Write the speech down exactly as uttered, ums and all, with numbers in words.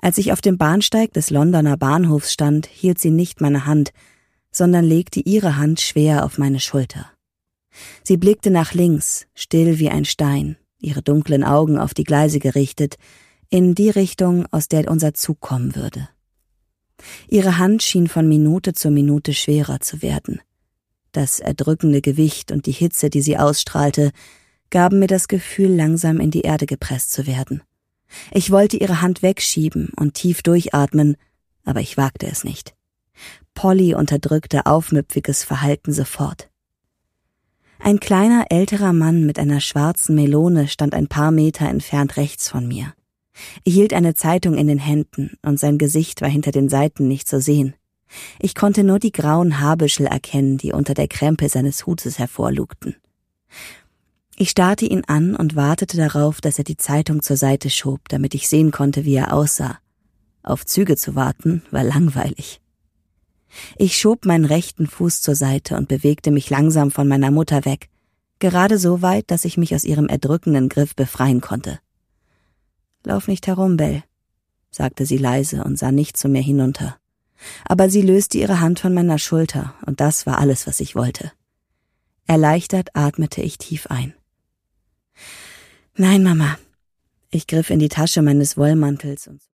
Als ich auf dem Bahnsteig des Londoner Bahnhofs stand, hielt sie nicht meine Hand, sondern legte ihre Hand schwer auf meine Schulter. Sie blickte nach links, still wie ein Stein, ihre dunklen Augen auf die Gleise gerichtet, in die Richtung, aus der unser Zug kommen würde. Ihre Hand schien von Minute zu Minute schwerer zu werden. Das erdrückende Gewicht und die Hitze, die sie ausstrahlte, gaben mir das Gefühl, langsam in die Erde gepresst zu werden. Ich wollte ihre Hand wegschieben und tief durchatmen, aber ich wagte es nicht. Polly unterdrückte aufmüpfiges Verhalten sofort. Ein kleiner, älterer Mann mit einer schwarzen Melone stand ein paar Meter entfernt rechts von mir. Er hielt eine Zeitung in den Händen und sein Gesicht war hinter den Seiten nicht zu sehen. Ich konnte nur die grauen Haarbüschel erkennen, die unter der Krempe seines Hutes hervorlugten. Ich starrte ihn an und wartete darauf, dass er die Zeitung zur Seite schob, damit ich sehen konnte, wie er aussah. Auf Züge zu warten war langweilig. Ich schob meinen rechten Fuß zur Seite und bewegte mich langsam von meiner Mutter weg, gerade so weit, dass ich mich aus ihrem erdrückenden Griff befreien konnte. »Lauf nicht herum, Belle«, sagte sie leise und sah nicht zu mir hinunter. Aber sie löste ihre Hand von meiner Schulter, und das war alles, was ich wollte. Erleichtert atmete ich tief ein. »Nein, Mama.« Ich griff in die Tasche meines Wollmantels und